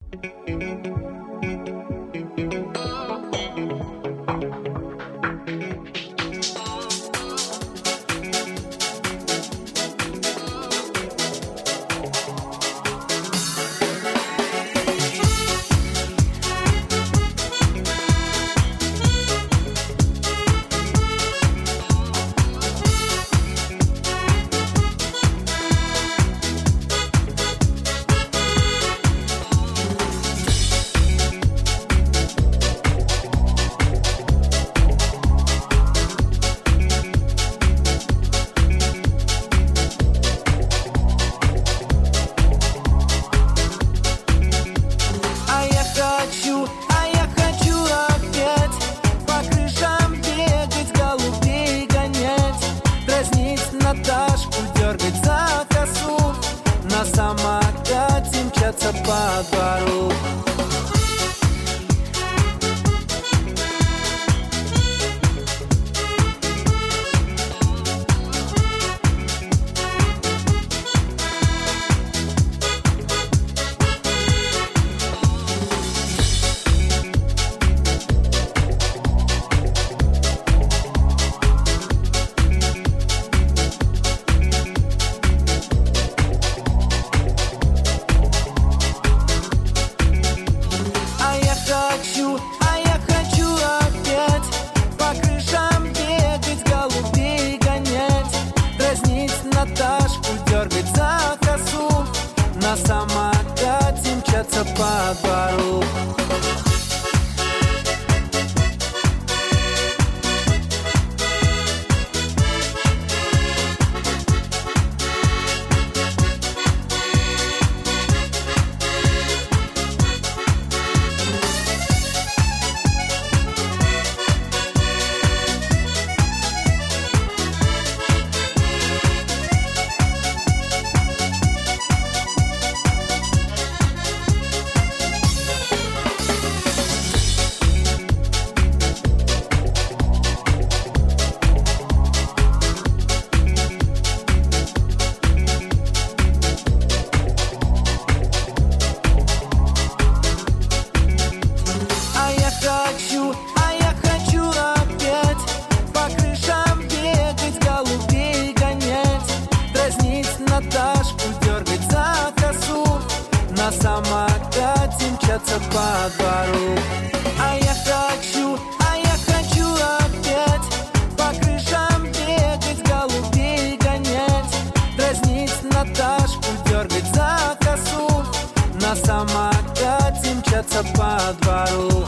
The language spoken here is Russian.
Наташку дергать за косу, на самокате мчаться по двору. Наташку дергать за косу, на самокате мчаться по двору. Я хочу опять по крышам бегать, голубей гонять, дразнить Наташку, дергать за косу, на самокате мчаться по двору. Я хочу опять по крышам бегать, голубей гонять, дразнить Наташку, дергать за косу, на самокате мчаться по двору.